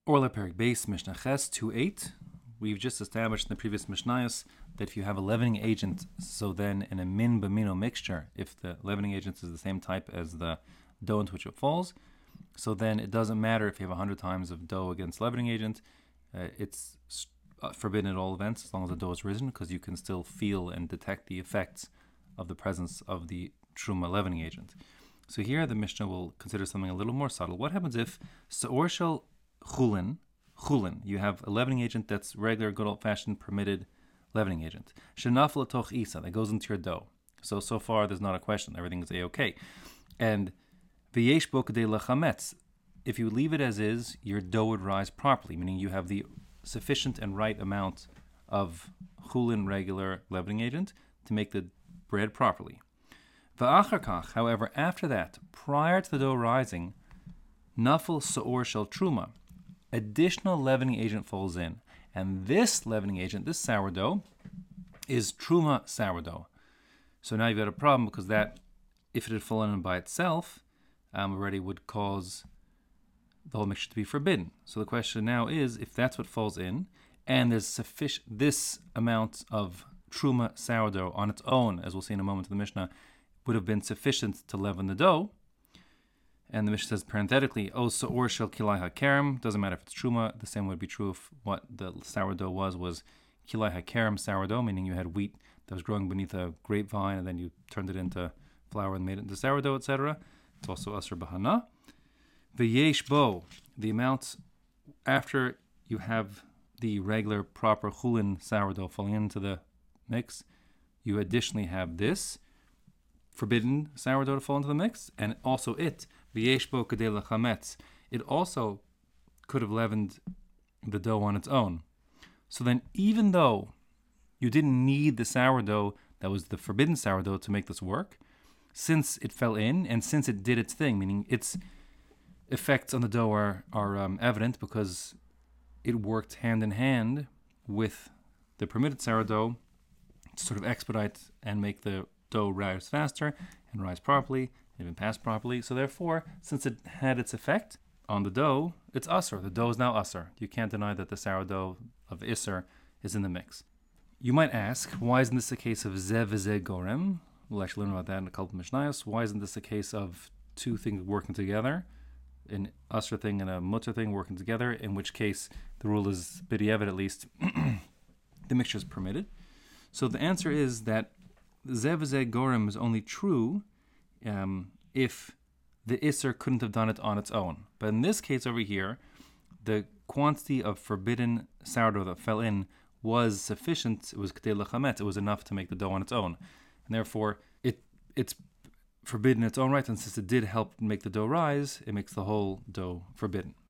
Orla Perik Base Mishnah Ches 2.8. We've just established in the previous Mishnayos that if you have a leavening agent, so then in a min b'mino mixture, if the leavening agent is the same type as the dough into which it falls, so then it doesn't matter if you have 100 times of dough against leavening agent. It's forbidden at all events as long as the dough is risen, because you can still feel and detect the effects of the presence of the truma leavening agent. So here the Mishnah will consider something a little more subtle. What happens if Sa'or Shel Chulin, you have a leavening agent that's regular, good old-fashioned, permitted leavening agent. Shenafel Toch Isa, that goes into your dough. So far there's not a question. Everything is A-okay. And V'yesh bo kadei lechametz, if you leave it as is, your dough would rise properly, meaning you have the sufficient and right amount of chulin, regular leavening agent, to make the bread properly. V'achar kach, however, after that, prior to the dough rising, nafel sa'or shel truma, additional leavening agent falls in. And this leavening agent, this sourdough, is truma sourdough. So now you've got a problem, because that, if it had fallen in by itself, already would cause the whole mixture to be forbidden. So the question now is, if that's what falls in, and there's this amount of truma sourdough on its own, as we'll see in a moment in the Mishnah, would have been sufficient to leaven the dough. And the Mishnah says parenthetically, O sa'or shel kilai hakerem, doesn't matter if it's truma, the same would be true if what the sourdough was kilai hakerem sourdough, meaning you had wheat that was growing beneath a grapevine, and then you turned it into flour and made it into sourdough, etc. It's also asr bahana. V'yesh bo, the amount after you have the regular proper chulin sourdough falling into the mix, you additionally have this forbidden sourdough to fall into the mix, and also it, v'yesh bo kadei lechametz, it also could have leavened the dough on its own. So then, even though you didn't need the sourdough that was the forbidden sourdough to make this work, since it fell in and since it did its thing, meaning its effects on the dough are evident because it worked hand in hand with the permitted sourdough to sort of expedite and make the dough rise faster and rise properly, even pass properly. So therefore, since it had its effect on the dough, it's usr. The dough is now usr. You can't deny that the sourdough of isser is in the mix. You might ask, why isn't this a case of zeh v'zeh gorem? We'll actually learn about that in a couple of Mishnayos. Why isn't this a case of two things working together? An usr thing and a mutter thing working together, in which case the rule is b'diavad at least, the mixture is permitted. So the answer is that zeh v'zeh gorem is only true if the isser couldn't have done it on its own. But in this case over here, the quantity of forbidden sourdough that fell in was sufficient. It was kedei lechametz. It was enough to make the dough on its own. And therefore, it's forbidden in its own right, and since it did help make the dough rise, it makes the whole dough forbidden.